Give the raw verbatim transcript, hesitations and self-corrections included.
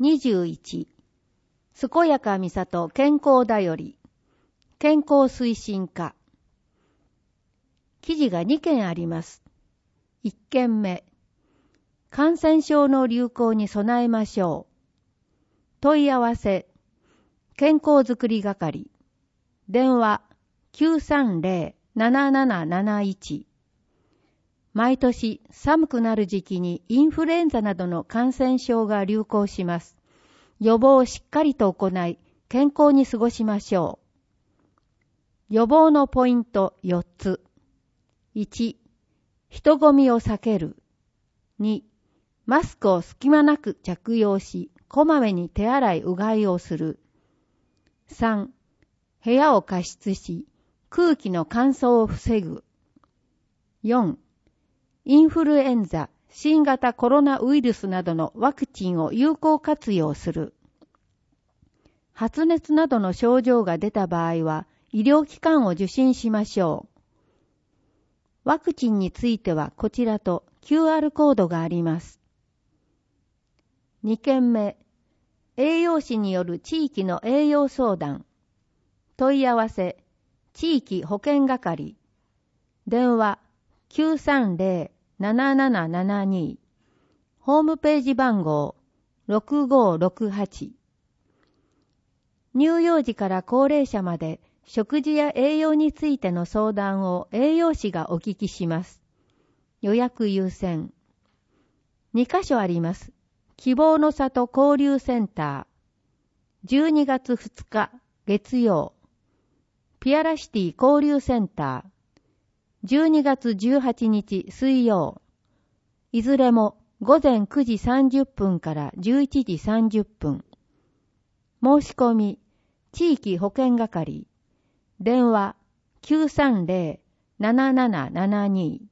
にじゅういち、健やかみさと健康だより、健康推進課。記事がにけんあります。いっけんめ、感染症の流行に備えましょう。問い合わせ、健康づくり係、電話 きゅうさんゼロ なななななないち。毎年寒くなる時期にインフルエンザなどの感染症が流行します。予防をしっかりと行い、健康に過ごしましょう。予防のポイントよっつ。いち、人混みを避ける。に、マスクを隙間なく着用し、こまめに手洗いうがいをする。さん、部屋を加湿し、空気の乾燥を防ぐ。よん、インフルエンザ、新型コロナウイルスなどのワクチンを有効活用する。発熱などの症状が出た場合は、医療機関を受診しましょう。ワクチンについてはこちらと キューアール コードがあります。にけんめ、栄養士による地域の栄養相談。問い合わせ、地域保健係。電話 きゅうさんゼロ ななななななに。ホームページ番号ろくごろくはち。乳幼児から高齢者まで食事や栄養についての相談を栄養士がお聞きします。予約優先。にかしょあります。希望の里交流センター。じゅうにがつふつか月曜。ピアラシティ交流センター。じゅうにがつじゅうはちにち水曜。いずれもごぜんくじさんじゅっぷんからじゅういちじさんじゅっぷん。申し込み、地域保健係。電話 きゅうさんゼロ ななななななに。